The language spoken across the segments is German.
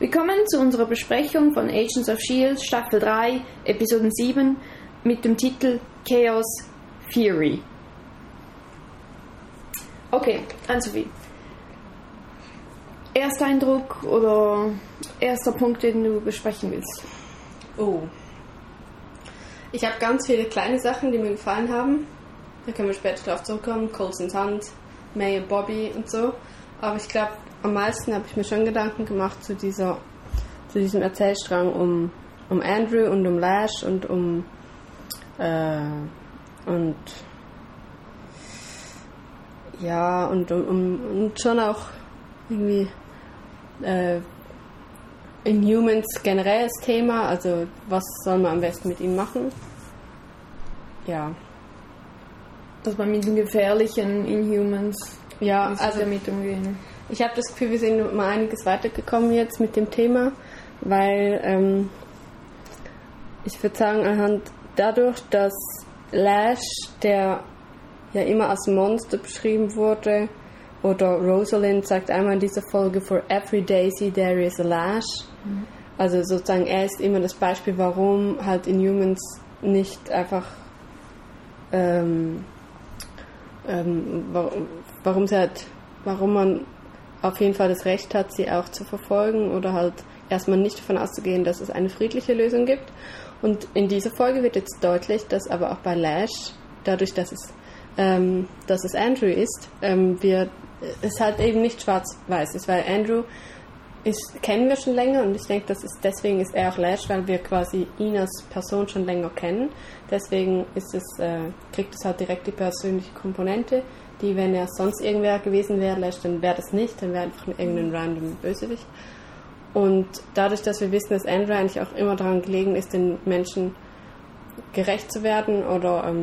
Willkommen zu unserer Besprechung von Agents of S.H.I.E.L.D. Staffel 3, Episode 7 mit dem Titel Chaos Theory. Okay, Ann-Sophie. Ersteindruck oder erster Punkt, den du besprechen willst? Oh. Ich habe ganz viele kleine Sachen, die mir gefallen haben. Da können wir später drauf zurückkommen. Coulson's Hand, May und Bobby und so. Aber ich glaube, am meisten habe ich mir schon Gedanken gemacht zu diesem Erzählstrang um Andrew und um Lash und um schon auch irgendwie Inhumans generell das Thema, also was soll man am besten mit ihnen machen? Ja. Dass man mit den gefährlichen Inhumans damit umgehen. Ich habe das Gefühl, wir sind mal einiges weitergekommen jetzt mit dem Thema, weil ich würde sagen, dadurch, dass Lash, der ja immer als Monster beschrieben wurde, oder Rosalind sagt einmal in dieser Folge, for every daisy there is a Lash. Mhm. Also sozusagen, er ist immer das Beispiel, warum halt Inhumans nicht einfach warum man auf jeden Fall das Recht hat, sie auch zu verfolgen oder halt erstmal nicht davon auszugehen, dass es eine friedliche Lösung gibt. Und in dieser Folge wird jetzt deutlich, dass aber auch bei Lash, dadurch, dass es Andrew ist, es halt eben nicht schwarz-weiß ist, weil Andrew kennen wir schon länger und ich denke, deswegen ist er auch Lash, weil wir quasi ihn als Person schon länger kennen. Deswegen kriegt es halt direkt die persönliche Komponente, die, wenn er sonst irgendwer gewesen wäre, Lash, dann wäre das nicht, dann wäre einfach irgendein random Bösewicht. Und dadurch, dass wir wissen, dass Andrew eigentlich auch immer daran gelegen ist, den Menschen gerecht zu werden oder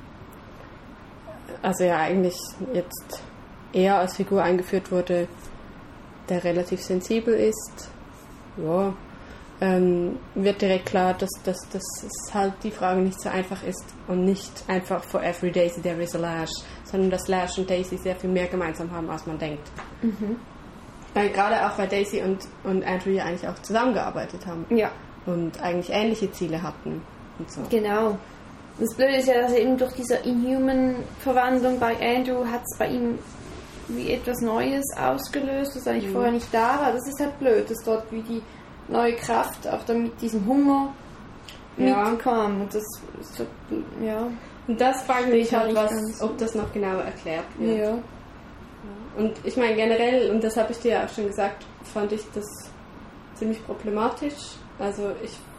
also ja eigentlich jetzt eher als Figur eingeführt wurde, der relativ sensibel ist, ja, wird direkt klar, dass halt die Frage nicht so einfach ist und nicht einfach for every Daisy there is a Lash, sondern dass Lash und Daisy sehr viel mehr gemeinsam haben, als man denkt. Mhm. Weil gerade auch weil Daisy und Andrew ja eigentlich auch zusammengearbeitet haben. Ja. Und eigentlich ähnliche Ziele hatten und so. Genau. Das Blöde ist ja, dass eben durch diese Inhuman-Verwandlung bei Andrew hat es bei ihm wie etwas Neues ausgelöst, das eigentlich vorher nicht da war. Das ist halt blöd, dass dort wie die neue Kraft auch dann mit diesem Hunger mitkam. Und das ist so, ja. Und das frage ich halt, ob das noch genauer erklärt wird. Ja. Und ich meine generell, und das habe ich dir ja auch schon gesagt, fand ich das ziemlich problematisch. Also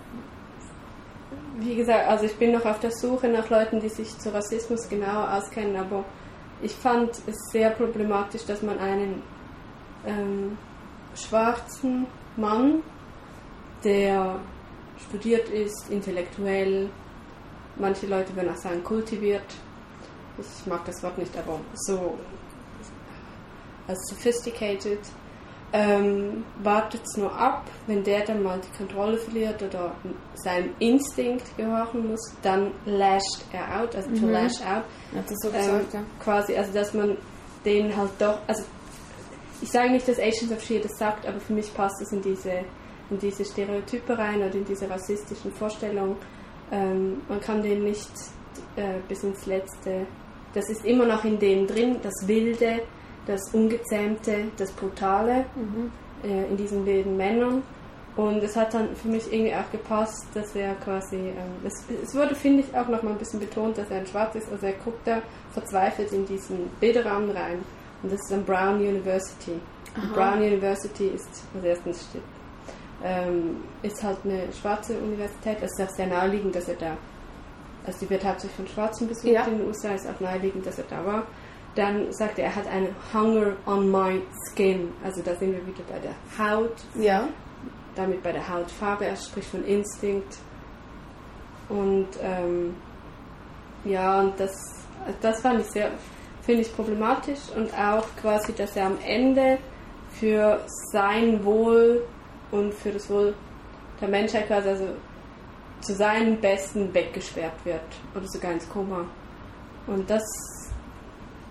wie gesagt, ich bin noch auf der Suche nach Leuten, die sich zu Rassismus genauer auskennen, aber ich fand es sehr problematisch, dass man einen schwarzen Mann, der studiert ist, intellektuell, manche Leute würden auch sagen kultiviert, ich mag das Wort nicht, aber so als sophisticated, wartet es nur ab, wenn der dann mal die Kontrolle verliert oder seinem Instinkt gehorchen muss, dann lasht er out, also to lash out. Hat das so gesagt, ja. Quasi, also dass man den halt doch, also ich sage nicht, dass Agents of S.H.I.E.L.D. das sagt, aber für mich passt es in diese Stereotype rein oder in diese rassistischen Vorstellungen. Man kann den nicht bis ins Letzte, das ist immer noch in dem drin, das Wilde, das Ungezähmte, das Brutale in diesen wilden Männern. Und es hat dann für mich irgendwie auch gepasst, dass er quasi, es wurde, finde ich, auch noch mal ein bisschen betont, dass er ein Schwarz ist. Also er guckt da verzweifelt in diesen Bilderrahmen rein. Und das ist an Brown University. Und Brown University ist, also erstens ist halt eine schwarze Universität. Es ist auch sehr naheliegend, dass er da, also die wird hauptsächlich von Schwarzen besucht in den USA, ist auch naheliegend, dass er da war. Dann sagt er hat einen Hunger on my skin. Also da sind wir wieder bei der Haut. Ja. Damit bei der Hautfarbe. Er spricht von Instinkt. Und und das fand ich finde ich problematisch. Und auch quasi, dass er am Ende für sein Wohl und für das Wohl der Menschheit quasi, also zu seinem Besten weggesperrt wird. Oder sogar ins Koma. Und das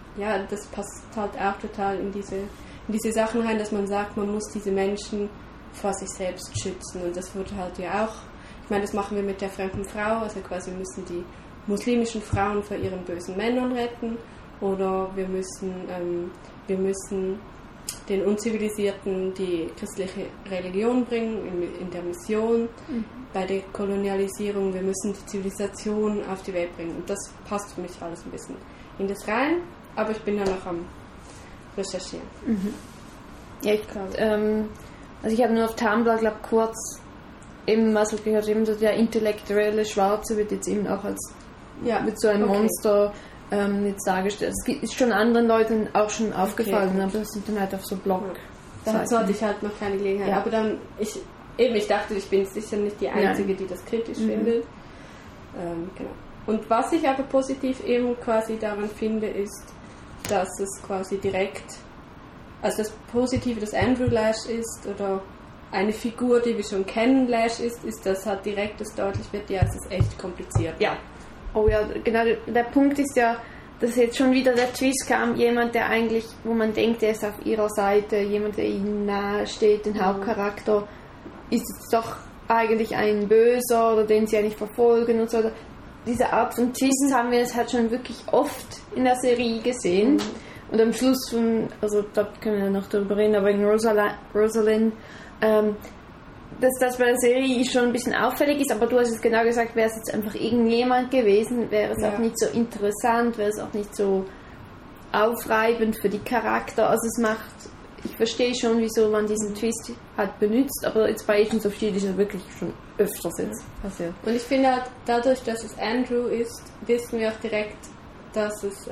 passt halt auch total in diese Sachen rein, dass man sagt, man muss diese Menschen vor sich selbst schützen. Und das wurde halt ja auch, ich meine, das machen wir mit der fremden Frau, also quasi wir müssen die muslimischen Frauen vor ihren bösen Männern retten, oder wir müssen den Unzivilisierten die christliche Religion bringen in der Mission, bei der Kolonialisierung, wir müssen die Zivilisation auf die Welt bringen. Und das passt für mich alles ein bisschen in das rein, aber ich bin da noch am Recherchieren. Ja, also ich habe nur auf Tumblr, glaube kurz eben was gehört, eben so der intellektuelle Schwarze wird jetzt eben auch als mit so einem Monster jetzt dargestellt. Es ist schon anderen Leuten auch schon aufgefallen, aber das sind dann halt auf so Blog. Dazu hatte ich halt noch keine Gelegenheit. Ja. Aber dann, ich dachte, ich bin sicher nicht die Einzige, die das kritisch findet. Genau. Und was ich aber positiv eben quasi daran finde, ist, dass es quasi direkt, also das Positive, dass Andrew Lash ist, oder eine Figur, die wir schon kennen, Lash ist, dass halt direkt das deutlich wird, ja, es ist echt kompliziert. Ja. Oh ja, genau, der Punkt ist ja, dass jetzt schon wieder der Twist kam, jemand, der eigentlich, wo man denkt, er ist auf ihrer Seite, jemand, der ihnen nahe steht, den Hauptcharakter, ist jetzt doch eigentlich ein Böser oder den sie eigentlich verfolgen und so. Diese Art von Twists haben wir jetzt halt schon wirklich oft in der Serie gesehen. Und am Schluss also da können wir noch drüber reden, aber in Rosalind, dass das bei der Serie schon ein bisschen auffällig ist, aber du hast es genau gesagt, wäre es jetzt einfach irgendjemand gewesen, wäre es auch nicht so interessant, wäre es auch nicht so aufreibend für die Charakter. Also ich verstehe schon, wieso man diesen Twist halt benutzt, aber jetzt bei Agents of S.H.I.E.L.D. ist ja wirklich schon öfters jetzt passiert. Und ich finde halt, dadurch, dass es Andrew ist, wissen wir auch direkt, dass es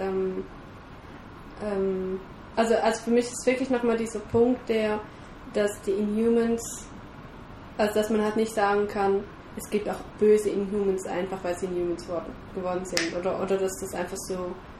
also für mich ist wirklich nochmal dieser Punkt, dass die Inhumans, also dass man halt nicht sagen kann, es gibt auch böse Inhumans einfach, weil sie Inhumans geworden sind, oder dass das einfach so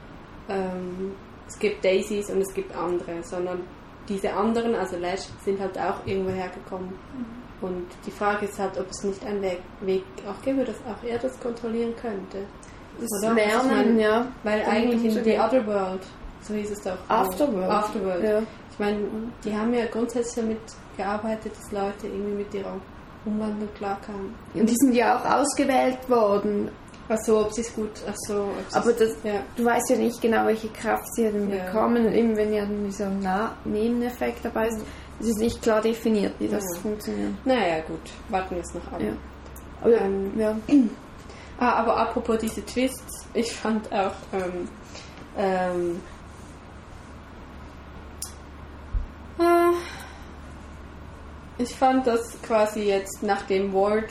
es gibt Daisies und es gibt andere, sondern diese anderen, also Lash, sind halt auch irgendwo hergekommen. Und die Frage ist halt, ob es nicht einen Weg auch gäbe, dass auch er das kontrollieren könnte. Das Lernen, ja. Weil eigentlich in The Otherworld, so hieß es doch. Afterworld. Ja. Ich meine, die haben ja grundsätzlich damit gearbeitet, dass Leute irgendwie mit ihrer Umwandlung klarkamen. Und die sind ja auch ausgewählt worden. Achso, ob sie es gut... Aber du weißt ja nicht genau, welche Kraft sie dann bekommen. Und eben, wenn ja dann so ein Nebeneffekt dabei ist, ist es nicht klar definiert, wie das funktioniert. Naja, gut. Warten wir es noch ab. Ja. Aber, aber apropos diese Twists, ich fand auch... ich fand das quasi jetzt, nachdem Ward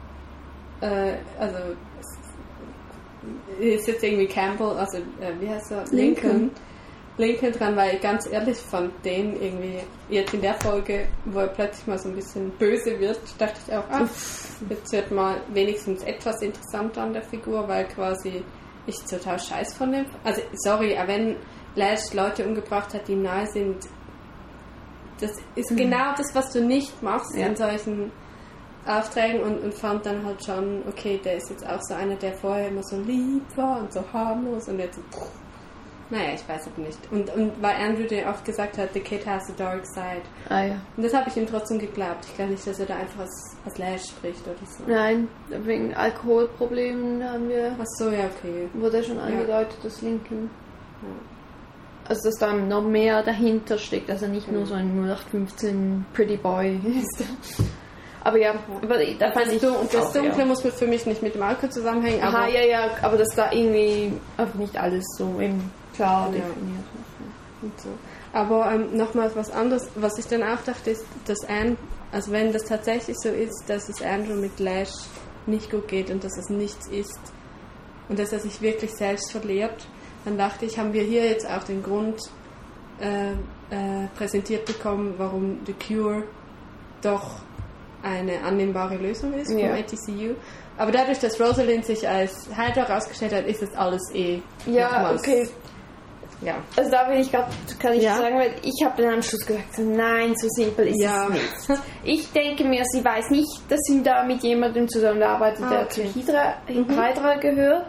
ist jetzt irgendwie Campbell, also wie heißt er? Lincoln dran, weil ich ganz ehrlich fand den irgendwie jetzt in der Folge, wo er plötzlich mal so ein bisschen böse wird, dachte ich auch, jetzt wird mal wenigstens etwas interessanter an der Figur, weil quasi ich total scheiß von dem, also sorry, aber wenn Lash Leute umgebracht hat, die nahe sind, das ist genau das, was du nicht machst in solchen Aufträgen, und fand dann halt schon, okay, der ist jetzt auch so einer, der vorher immer so lieb war und so harmlos und jetzt so, naja, ich weiß aber nicht. Und weil Andrew dir auch gesagt hat, the kid has a dark side. Ja. Und das habe ich ihm trotzdem geglaubt. Ich glaube nicht, dass er da einfach als Lash spricht oder so. Nein, wegen Alkoholproblemen haben wir... Ach so, ja, okay. Wurde schon angedeutet, dass Lincoln... Ja. Also, dass da noch mehr dahinter steckt, also nicht nur so ein 0815 Pretty Boy ist. Aber ja, da fand ich... Das Dunkle muss für mich nicht mit dem Alkohol zusammenhängen. Aber aber dass da irgendwie einfach nicht alles so eben klar definiert ist. Und so. Aber nochmal was anderes, was ich dann auch dachte, ist, dass also wenn das tatsächlich so ist, dass es Andrew mit Lash nicht gut geht und dass es nichts ist und dass er sich wirklich selbst verliert, dann dachte ich, haben wir hier jetzt auch den Grund präsentiert bekommen, warum The Cure doch eine annehmbare Lösung ist vom ATCU. Aber dadurch, dass Rosalind sich als Hydra herausgestellt hat, ist das alles okay. Ja. Also da kann ich sagen, weil ich habe dann am Schluss gesagt, nein, so simpel ist es nicht. Ich denke mir, sie weiß nicht, dass sie da mit jemandem zusammenarbeitet, der zu Hydra gehört.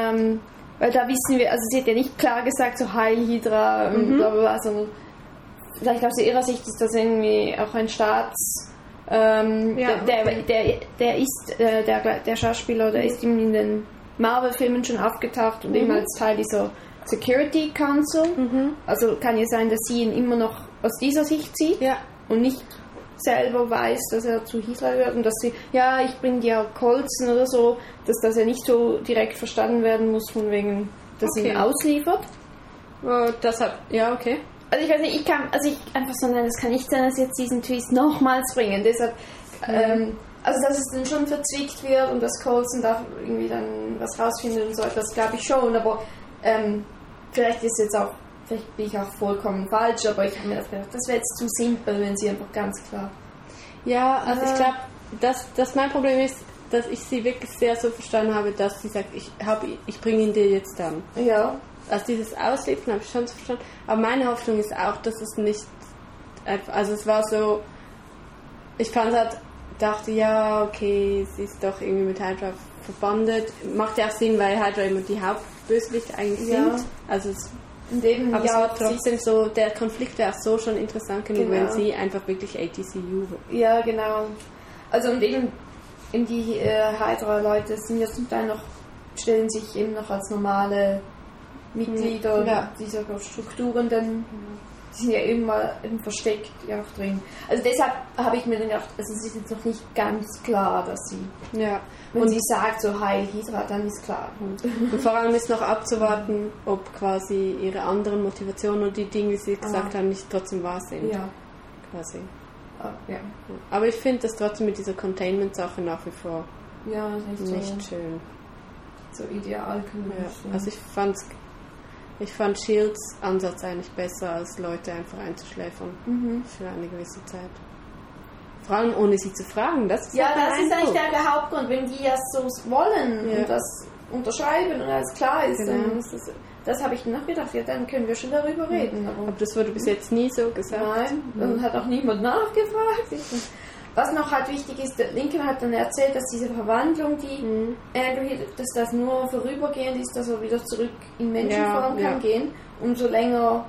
Weil da wissen wir, also sie hat ja nicht klar gesagt, so Heil Hydra und bla bla bla, sondern vielleicht aus ihrer Sicht ist das irgendwie auch ein Staats... der Schauspieler, der ist in den Marvel-Filmen schon aufgetaucht und immer als Teil dieser Security Council. Also kann ja sein, dass sie ihn immer noch aus dieser Sicht sieht und nicht selber weiß, dass er zu Israel gehört und dass sie, ich bringe dir Colson oder so, dass das ja nicht so direkt verstanden werden muss, von wegen, dass sie ihn ausliefert. Okay. Also ich weiß nicht, einfach so, nein, das kann nicht sein, dass jetzt diesen Twist nochmals bringen. Deshalb, also dass es dann schon verzwickt wird und dass Coulson da irgendwie dann was rausfindet und so, das glaube ich schon, aber vielleicht bin ich auch vollkommen falsch, aber ich habe mir gedacht, das wäre jetzt zu simpel, wenn sie einfach ganz klar... Ja, also ich glaube, dass mein Problem ist, dass ich sie wirklich sehr so verstanden habe, dass sie sagt, ich bringe ihn dir jetzt dann. Ja. Also dieses Ausliefern habe ich schon so verstanden. Aber meine Hoffnung ist auch, dass es nicht... Also es war so... Ich dachte, okay, sie ist doch irgendwie mit Hydra verbandet. Macht ja auch Sinn, weil Hydra immer die Hauptbösewichte eigentlich sind. Also es es war trotzdem so, der Konflikt wäre auch so schon interessant genug, wenn sie einfach wirklich ATCU... Ja, genau. Also und eben die Hydra-Leute sind ja zum Teil stellen sich eben noch als normale Mitglieder dieser Strukturen, dann die sind ja eben mal versteckt auch drin. Also deshalb habe ich mir dann gedacht, also es ist jetzt noch nicht ganz klar, dass sie... Ja. Wenn sie sagt, so Heil Hydra, dann ist klar. Und vor allem ist noch abzuwarten, ob quasi ihre anderen Motivationen oder die Dinge, die sie gesagt haben, nicht trotzdem wahr sind. Ja. Quasi. Ja. Aber ich finde das trotzdem mit dieser Containment-Sache nach wie vor nicht schön. So ideal. Also ich fand Shields Ansatz eigentlich besser, als Leute einfach einzuschläfern für eine gewisse Zeit. Vor allem ohne sie zu fragen. Das ist eigentlich der Hauptgrund. Wenn die das so wollen und das unterschreiben und alles klar ist, dann ist das habe ich nachgedacht, dann können wir schon darüber reden. Aber das wurde bis jetzt nie so gesagt. Nein, und hat auch niemand nachgefragt. Was noch halt wichtig ist, Lincoln hat dann erzählt, dass diese Verwandlung, die dass das nur vorübergehend ist, dass er wieder zurück in Menschenform kann gehen. Umso länger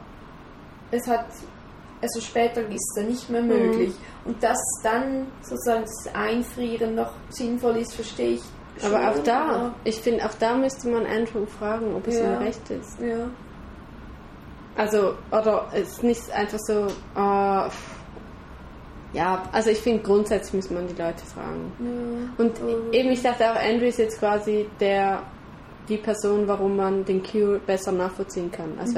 also später ist es nicht mehr möglich. Und dass dann sozusagen das Einfrieren noch sinnvoll ist, verstehe ich schon. Aber auch ich finde, auch da müsste man Andrew fragen, ob es ihm recht ist. Ja. Also, oder es ist nicht einfach so, also ich finde, grundsätzlich muss man die Leute fragen. Ja. Und eben, ich dachte auch, Andrew ist jetzt quasi die Person, warum man den Q besser nachvollziehen kann. Also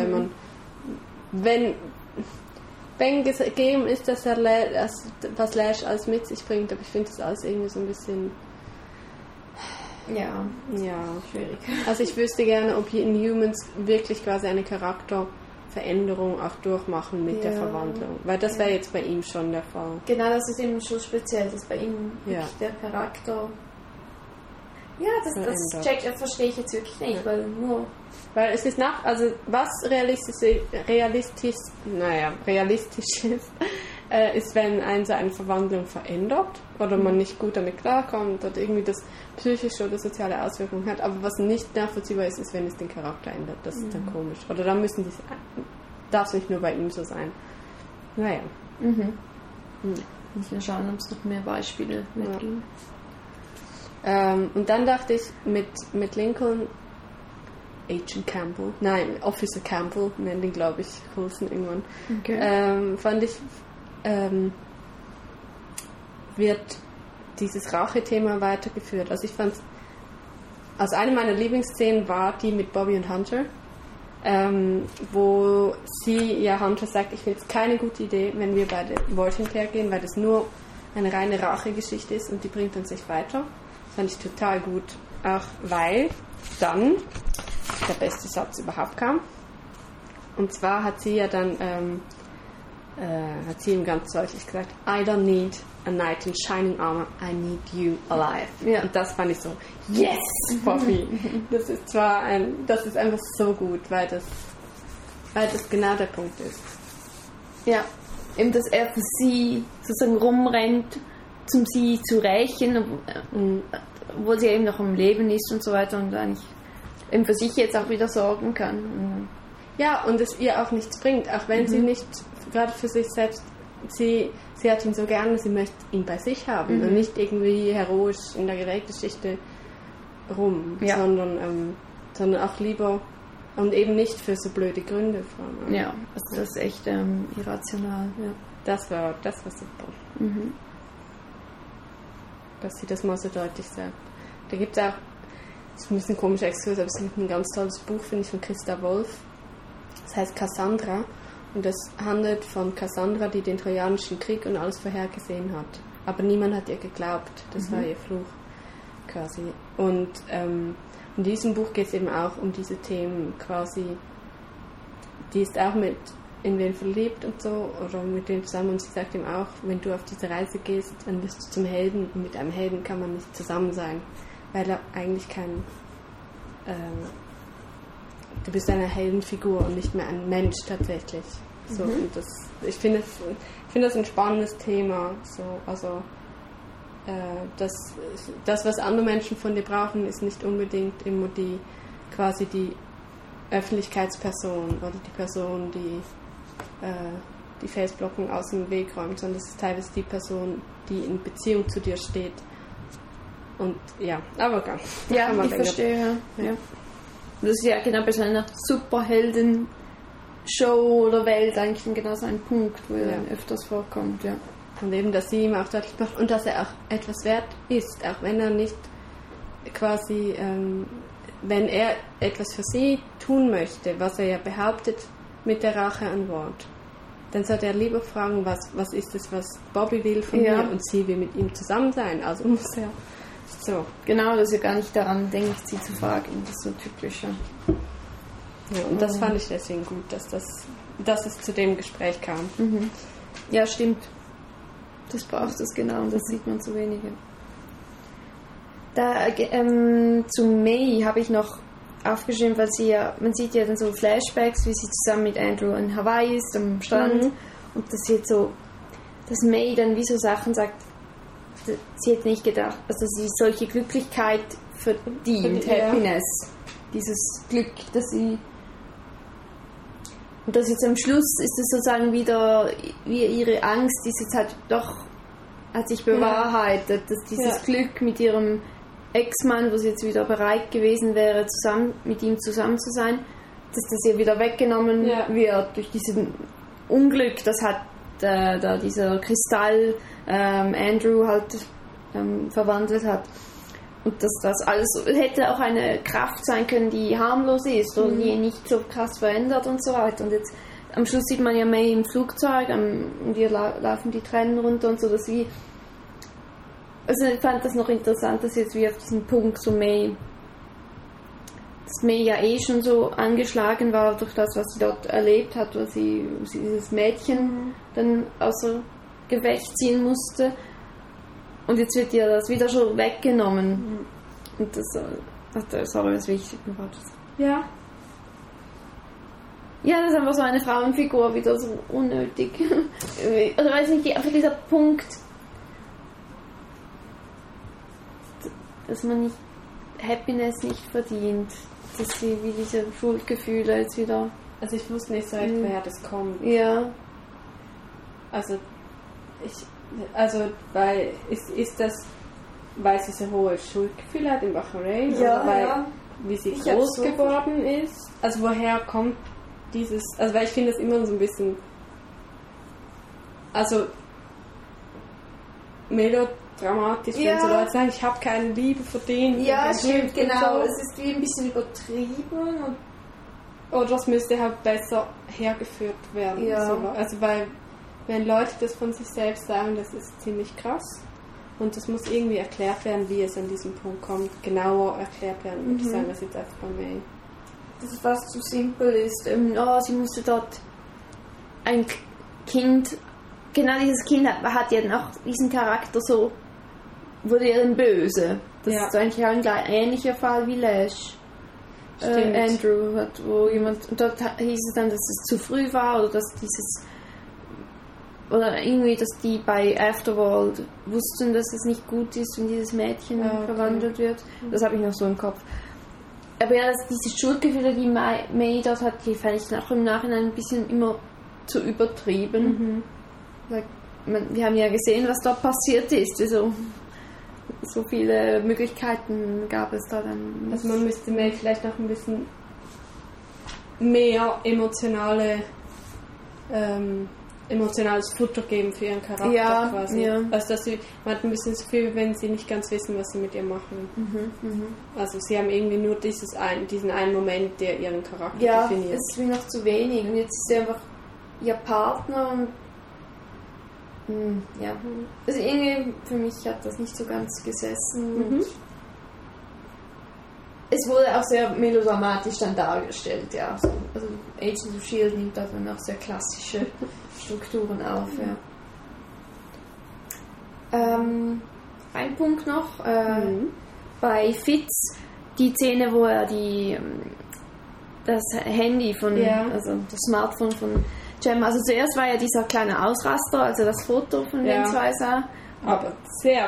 wenn gegeben ist, dass was Lash alles mit sich bringt, aber ich finde das alles irgendwie so ein bisschen... Ja, schwierig. Also ich wüsste gerne, ob Inhumans wirklich quasi eine Charakterveränderung auch durchmachen mit der Verwandlung. Weil das wäre jetzt bei ihm schon der Fall. Genau, das ist eben schon speziell, dass bei ihm wirklich der Charakter... Ja, das verstehe ich jetzt wirklich nicht, weil es ist was realistisch ist, ist, wenn eine Verwandlung verändert oder man nicht gut damit klarkommt oder irgendwie das psychische oder soziale Auswirkungen hat, aber was nicht nachvollziehbar ist, ist, wenn es den Charakter ändert. Das ist dann komisch. Oder dann darf es nicht nur bei ihm so sein. Naja. Müssen wir schauen, ob es noch mehr Beispiele mitgeben. Und dann dachte ich, mit Lincoln, Agent Campbell, Officer Campbell, nennen den, glaube ich, Coulson irgendwann, fand ich, wird dieses Rache-Thema weitergeführt. Also ich fand, eine meiner Lieblingsszenen war die mit Bobby und Hunter, wo Hunter sagt, ich finde es keine gute Idee, wenn wir beide Void hergehen, weil das nur eine reine Rache-Geschichte ist und die bringt uns nicht weiter. Fand ich total gut, auch weil dann der beste Satz überhaupt kam. Und zwar hat sie ja dann ihm ganz deutlich gesagt, I don't need a knight in shining armor, I need you alive. Ja. Und das fand ich so, yes, Bobby. Das ist einfach so gut, weil das genau der Punkt ist. Ja, eben, dass er für sie sozusagen rumrennt, um sie zu rächen, obwohl sie eben noch am Leben ist und so weiter und eigentlich eben für sich jetzt auch wieder sorgen kann. Ja, und es ihr auch nichts bringt, auch wenn sie nicht gerade für sich selbst, sie hat ihn so gerne, sie möchte ihn bei sich haben und nicht irgendwie heroisch in der Weltgeschichte rum, sondern auch lieber und eben nicht für so blöde Gründe. Ja, also das ist echt irrational. Ja. Das war super. Dass sie das mal so deutlich sagt. Da gibt es auch, das ist ein bisschen komisch Exkurs, aber es gibt ein ganz tolles Buch, finde ich, von Christa Wolf. Das heißt Cassandra. Und das handelt von Cassandra, die den Trojanischen Krieg und alles vorhergesehen hat. Aber niemand hat ihr geglaubt. Das war ihr Fluch quasi. Und in diesem Buch geht es eben auch um diese Themen quasi. Die ist auch in wen verliebt und so, oder mit wem zusammen. Und sie sagt ihm auch, wenn du auf diese Reise gehst, dann wirst du zum Helden. Und mit einem Helden kann man nicht zusammen sein, weil er eigentlich kein... du bist eine Heldenfigur und nicht mehr ein Mensch tatsächlich. So, und ich finde das ein spannendes Thema. So, also das, was andere Menschen von dir brauchen, ist nicht unbedingt immer die Öffentlichkeitsperson oder die Person, die Felsblocken aus dem Weg räumt, sondern es ist teilweise die Person, die in Beziehung zu dir steht. Und ja, aber ganz. Ja, ich verstehe. Ja. Das ist ja genau bei so einer Superhelden-Show oder Welt eigentlich genau so ein Punkt, wo er dann öfters vorkommt. Ja. Und eben, dass sie ihm auch deutlich macht und dass er auch etwas wert ist, auch wenn er nicht quasi, wenn er etwas für sie tun möchte, was er ja behauptet mit der Rache an Wort, dann sollte er lieber fragen, was ist es, was Bobby will von mir, und sie will mit ihm zusammen sein, also muss er so. Genau, dass er gar nicht daran denkt, sie zu fragen, das ist so typisch. Ja, und das fand ich deswegen gut, dass es zu dem Gespräch kam. Ja, stimmt. Das braucht es genau und das sieht man zu wenige. Da zu May habe ich noch aufgeschrieben, weil man sieht ja dann so Flashbacks, wie sie zusammen mit Andrew in Hawaii ist, am Strand, und das sieht so, dass May dann wie so Sachen sagt, sie hätte nicht gedacht, also sie solche Glücklichkeit verdient, Happiness, dieses Glück, dass sie, und das jetzt am Schluss ist es sozusagen wieder wie ihre Angst, die jetzt halt doch hat sich bewahrheitet, dass dieses Glück mit ihrem Ex-Mann, wo sie jetzt wieder bereit gewesen wäre, mit ihm zusammen zu sein, dass das ihr wieder weggenommen wird durch diesen Unglück, das hat da dieser Kristall Andrew halt verwandelt hat. Und dass das alles hätte auch eine Kraft sein können, die harmlos ist oder die nicht so krass verändert und so weiter. Und jetzt am Schluss sieht man ja May im Flugzeug und ihr laufen die Tränen runter und so, dass sie. Also ich fand das noch interessant, dass jetzt wie auf diesen Punkt so dass May ja schon so angeschlagen war durch das, was sie dort erlebt hat, wo sie dieses Mädchen dann außer Gefecht ziehen musste. Und jetzt wird ihr das wieder schon weggenommen. Und das war alles wichtig. Ja. Ja, das ist einfach so eine Frauenfigur wieder so unnötig. Oder weiß nicht, einfach dieser Punkt, dass man nicht Happiness nicht verdient. Dass sie wie diese Schuldgefühle jetzt wieder. Also ich wusste nicht so recht, woher das kommt. Ja. Weil ist das, weil sie so hohe Schuldgefühle hat in Bahrain, ja, oder weil wie sie groß geworden ist? Also woher kommt dieses, also weil ich finde das immer so ein bisschen, also melodramatisch, wenn so Leute sagen, ich habe keine Liebe verdient. Ja, stimmt, genau. So. Es ist wie ein bisschen übertrieben. Oder das müsste halt besser hergeführt werden. Ja. So. Also weil wenn Leute das von sich selbst sagen, das ist ziemlich krass. Und das muss irgendwie erklärt werden, wie es an diesem Punkt kommt. Genauer erklärt werden, würde ich sagen, das jetzt einfach bei May. Dass es fast zu simpel ist. Sie musste dort ein Kind, genau dieses Kind hat ja noch diesen Charakter so, wurde ja dann böse. Das ist so eigentlich auch ein ähnlicher Fall wie Lash. Andrew hat, wo jemand, und dort hieß es dann, dass es zu früh war oder dass oder irgendwie, dass die bei Afterworld wussten, dass es nicht gut ist, wenn dieses Mädchen verwandelt wird. Das habe ich noch so im Kopf. Aber ja, diese Schuldgefühle, die May dort hat, die fand ich auch im Nachhinein ein bisschen immer zu übertrieben. Wir haben ja gesehen, was dort passiert ist. Also, so viele Möglichkeiten gab es da dann nicht. Also man müsste mir vielleicht noch ein bisschen mehr emotionales Futter geben für ihren Charakter quasi. Ja. Also dass man hat ein bisschen das Gefühl, wenn sie nicht ganz wissen, was sie mit ihr machen. Also sie haben irgendwie nur diesen einen Moment, der ihren Charakter definiert. Ja, es ist wie noch zu wenig. Und jetzt ist sie einfach ihr Partner und also irgendwie für mich hat das nicht so ganz gesessen. Und es wurde auch sehr melodramatisch dann dargestellt, ja. Also Agents of S.H.I.E.L.D. nimmt da dann auch sehr klassische Strukturen auf, ja. Ein Punkt noch, bei Fitz, die Szene, wo er das Handy also das Smartphone von Gemma, also zuerst war ja dieser kleine Ausraster, also das Foto von den zwei sah. Aber sie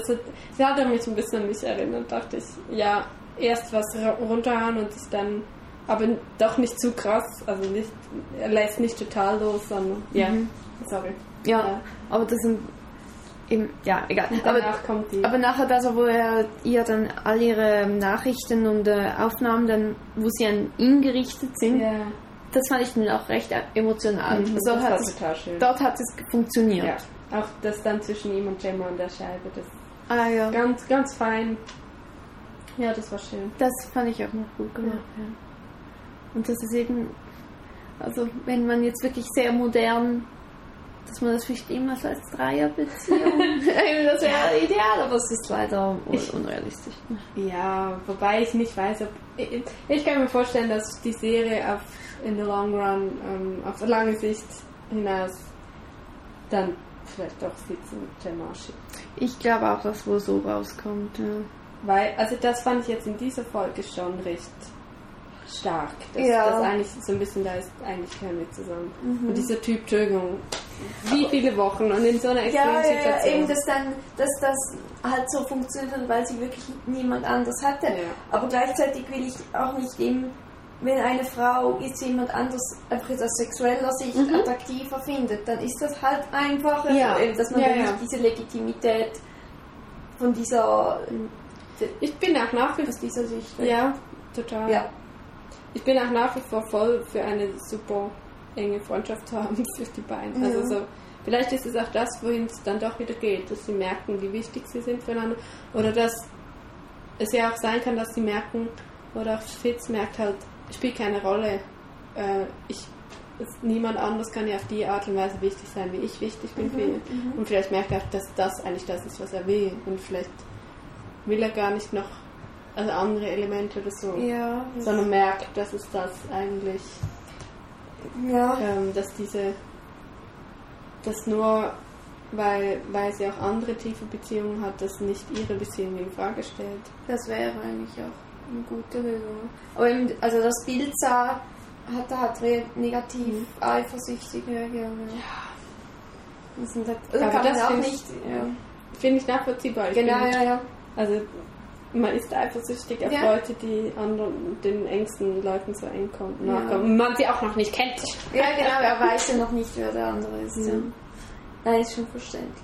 hat mich ein bisschen an mich erinnert, dachte ich, ja, erst was runterhauen und sich dann, aber doch nicht zu krass, also nicht, er lässt nicht total los, sondern, sorry. Ja, aber das sind eben, egal. Aber nachher das, wo er ihr dann all ihre Nachrichten und Aufnahmen dann, wo sie an ihn gerichtet sind, das fand ich dann auch recht emotional. Also dort hat es funktioniert. Ja. Auch das dann zwischen ihm und Gemma an der Scheibe, das ja. ganz, ganz fein. Ja, das war schön. Das fand ich auch noch gut gemacht. Ja. Und das ist eben, also wenn man jetzt wirklich sehr modern, dass man das vielleicht immer so als Dreierbeziehung, das wäre ideal, aber es ist leider unrealistisch. Ja, wobei ich nicht weiß, ob... Ich kann mir vorstellen, dass die Serie in the long run, auf lange Sicht hinaus, dann vielleicht doch Fitz und Gemma schickt. Ich glaube auch, dass wohl so rauskommt, ja. Weil, also das fand ich jetzt in dieser Folge schon recht stark. Das eigentlich so ein bisschen, da ist eigentlich kein mit zusammen. Und dieser Typ, Entschuldigung, wie viele Wochen und in so einer extremen Situation. Ja, eben, dass das halt so funktioniert, weil sie wirklich niemand anders hatte. Ja. Aber gleichzeitig will ich auch nicht eben, wenn eine Frau jetzt jemand anders einfach jetzt aus sexueller Sicht attraktiver findet, dann ist das halt einfacher, dass man dann nicht diese Legitimität von dieser... Ich bin auch nach wie vor aus dieser Sicht. Ja, total. Ja. Ich bin auch nach wie vor voll für eine super enge Freundschaft zu haben für die beiden. Also so, vielleicht ist es auch das, wohin es dann doch wieder geht, dass sie merken, wie wichtig sie sind füreinander. Oder dass es ja auch sein kann, dass sie merken, oder auch Fitz merkt halt, spielt keine Rolle. Niemand anders kann ja auf die Art und Weise wichtig sein, wie ich wichtig bin für ihn. Und vielleicht merkt er auch, dass das eigentlich das ist, was er will. Und vielleicht will er gar nicht noch andere Elemente oder so, sondern merkt, dass es das eigentlich, dass nur weil sie auch andere tiefe Beziehungen hat, dass nicht ihre Beziehung in Frage stellt. Das wäre eigentlich auch eine gute Lösung. Aber eben, also das Bild sah, hat negativ eifersüchtig reagiert. Aber das auch nicht. Finde ich nachvollziehbar. Genau. Also man ist eifersüchtig auf Leute, die den engsten Leuten so eng nachkommen. Und man sie auch noch nicht kennt. Ja, genau, er weiß ja noch nicht, wer der andere ist. Ja. Nein, ist schon verständlich.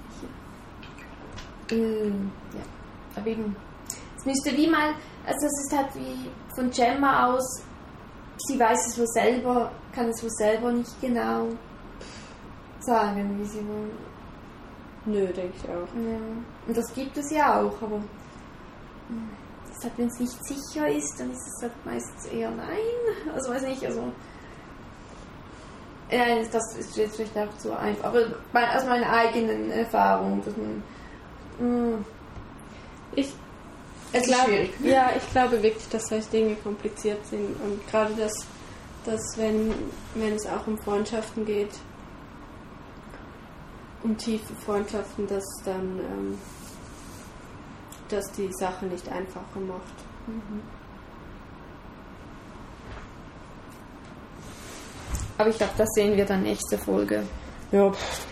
Aber eben, es müsste wie mal, also es ist halt wie von Gemma aus, sie weiß es wohl selber, kann es wohl selber nicht genau sagen, wie sie wohl... Nö, denke ich auch. Ja. Und das gibt es ja auch, aber wenn es nicht sicher ist, dann ist es halt meistens eher nein. Also weiß nicht, das ist jetzt vielleicht auch zu einfach. Aber aus meiner eigenen Erfahrung, dass man... Ich glaube wirklich, dass solche Dinge kompliziert sind. Und gerade dass wenn es auch um Freundschaften geht, um tiefe Freundschaften, dass dann dass die Sache nicht einfacher macht. Aber ich glaube, das sehen wir dann nächste Folge. Ja.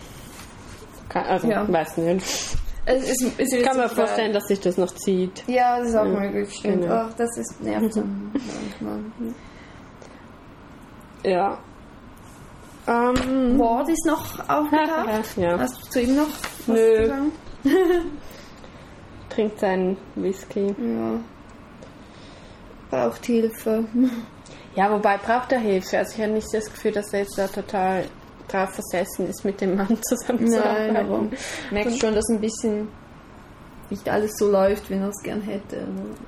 Weiß nicht. Ich kann mir vorstellen, dass sich das noch zieht. Ja, das ist auch möglich. Stimmt. Genau. Das nervt dann manchmal. Ja. Ward ist noch aufgetaucht. Ja. Hast du zu ihm noch was Nö. zu sagen? Trinkt seinen Whisky. Ja. Braucht Hilfe. Ja, wobei braucht er Hilfe. Also ich habe nicht das Gefühl, dass er jetzt da total drauf versessen ist, mit dem Mann zusammenzuarbeiten. Nein, aber merkst schon, dass ein bisschen nicht alles so läuft, wie er es gern hätte.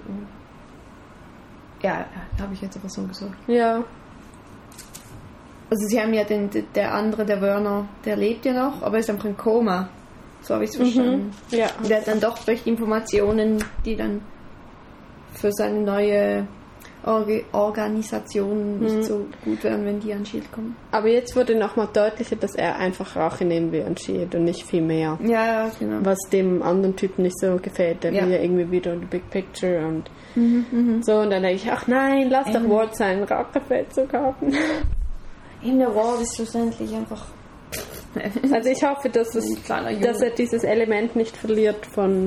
Ja, habe ich jetzt aber so gesagt. Ja. Also sie haben ja der andere, der Werner, der lebt ja noch, aber ist einfach im Koma. So habe ich es verstanden. Ja. Und der hat dann doch durch Informationen, die dann für seine neue Organisation nicht so gut wären, wenn die an Shield kommen. Aber jetzt wurde nochmal deutlicher, dass er einfach Rache nehmen will an Shield und nicht viel mehr. Ja, genau. Was dem anderen Typen nicht so gefällt. Der will ja irgendwie wieder the big picture und so. Und dann denke ich, ach nein, lass doch Ward seinen Rachefeldzug haben. In der Ward ist schlussendlich einfach... Also ich hoffe, dass er dieses Element nicht verliert von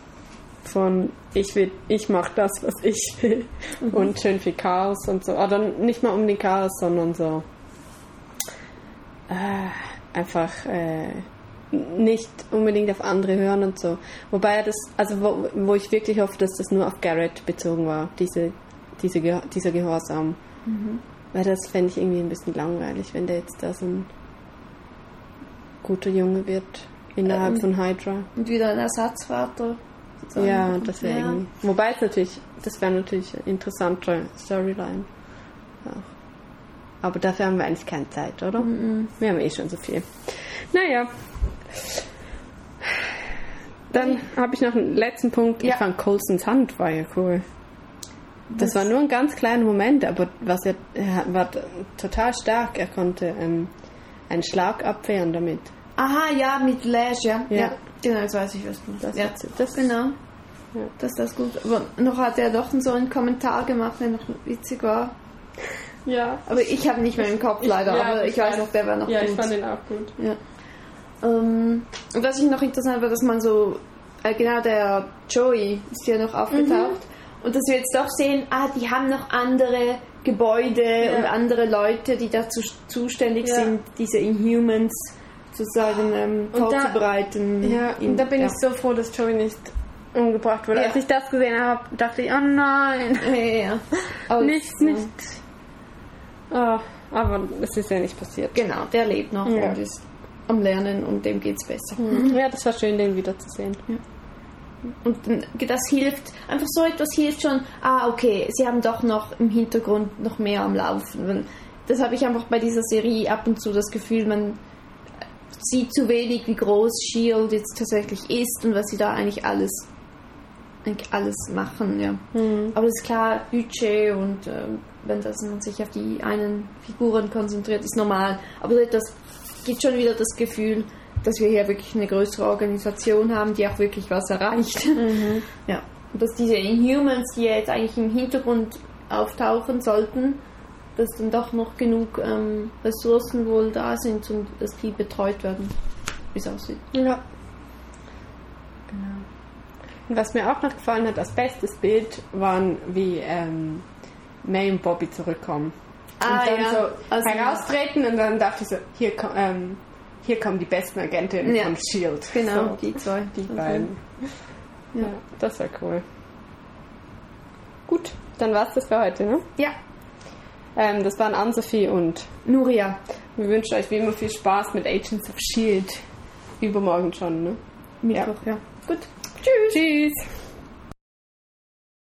ich mache das, was ich will und schön viel Chaos und so. Oder nicht mal um den Chaos, sondern so einfach nicht unbedingt auf andere hören und so. Wobei er das, also wo ich wirklich hoffe, dass das nur auf Garrett bezogen war, dieser Gehorsam. Weil das fände ich irgendwie ein bisschen langweilig, wenn der jetzt da so ein guter Junge wird innerhalb von Hydra. Und wieder ein Ersatzvater. Ja, das wäre irgendwie. Wobei das wäre natürlich eine interessante Storyline. Auch. Aber dafür haben wir eigentlich keine Zeit, oder? Wir haben schon so viel. Naja. Dann habe ich noch einen letzten Punkt. Ich fand Coulsons Hand war ja cool. Das war nur ein ganz kleiner Moment, aber er war total stark. Er konnte einen Schlag abwehren damit. Aha, ja, mit Lash, ja. Genau, jetzt weiß ich, was du meinst. Das genau. Ja. Das ist gut. Aber noch hat er doch so einen Kommentar gemacht, der noch witzig war. Ja. Aber ich habe nicht mehr im Kopf leider, aber ich weiß noch, der war noch gut. Ja, ich fand den auch gut. Ja. Und was ich noch interessant war, dass man so, genau der Joey ist ja noch aufgetaucht. Und dass wir jetzt doch sehen, die haben noch andere Gebäude und andere Leute, die dazu zuständig sind, diese Inhumans sozusagen vorzubereiten. Und da bin ich so froh, dass Joey nicht umgebracht wurde. Als ich das gesehen habe, dachte ich, oh nein. Nicht. Oh, aber es ist ja nicht passiert. Genau, der lebt noch und ist am Lernen und dem geht's besser. Ja, das war schön, den wiederzusehen. Ja. Und das hilft, einfach so etwas hilft schon, okay, sie haben doch noch im Hintergrund noch mehr am Laufen. Das habe ich einfach bei dieser Serie ab und zu das Gefühl, man sieht zu wenig, wie groß S.H.I.E.L.D. jetzt tatsächlich ist und was sie da eigentlich alles machen, ja. Aber es ist klar, Budget und wenn man sich auf die einen Figuren konzentriert, ist normal. Aber das gibt schon wieder das Gefühl, dass wir hier wirklich eine größere Organisation haben, die auch wirklich was erreicht. Ja. Und dass diese Inhumans, die jetzt eigentlich im Hintergrund auftauchen sollten, dass dann doch noch genug Ressourcen wohl da sind und dass die betreut werden, wie es aussieht. Ja. Genau. Und was mir auch noch gefallen hat, als bestes Bild waren, wie May und Bobby zurückkommen. Und dann so heraustreten und dann dachte ich so, hier kommen die besten Agentinnen von S.H.I.E.L.D. Genau, so, die zwei. Die beiden. Ja, das war cool. Gut, dann war's das für heute, ne? Ja. Das waren Ann-Sophie und Nuria. Wir wünschen euch wie immer viel Spaß mit Agents of S.H.I.E.L.D. Übermorgen schon, ne? Mittwoch, ja. Gut. Tschüss. Tschüss.